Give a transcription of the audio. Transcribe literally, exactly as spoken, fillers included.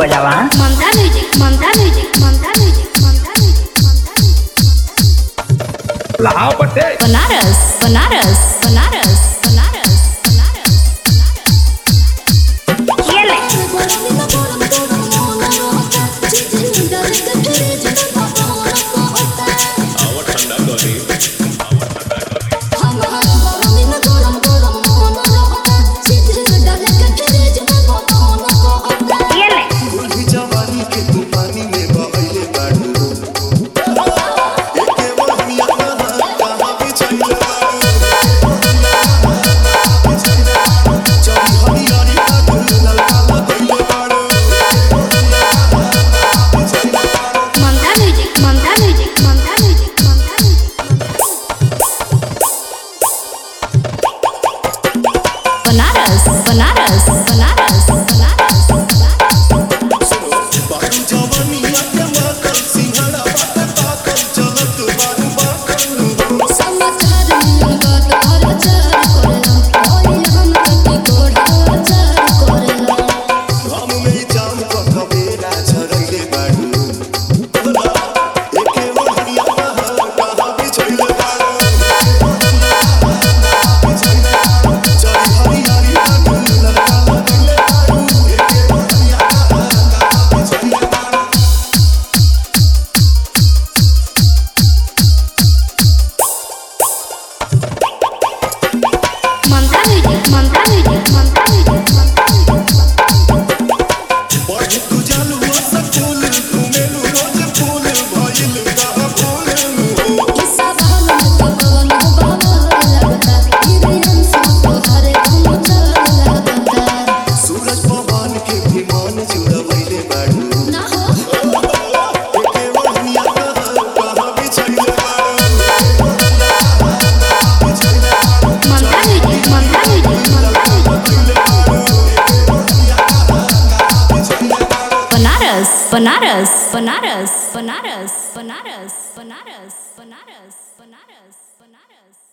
बजावा। Mamta music Mamta music Mamta music Mamta music Mamta music Lahore पट्टे बनारस बनारस बनारस बनारस बनारस ये ले बनारस बनारस बनारस बनारस बनारस बनारस बनारस बनारस बनारस बनारस बनारस बनारस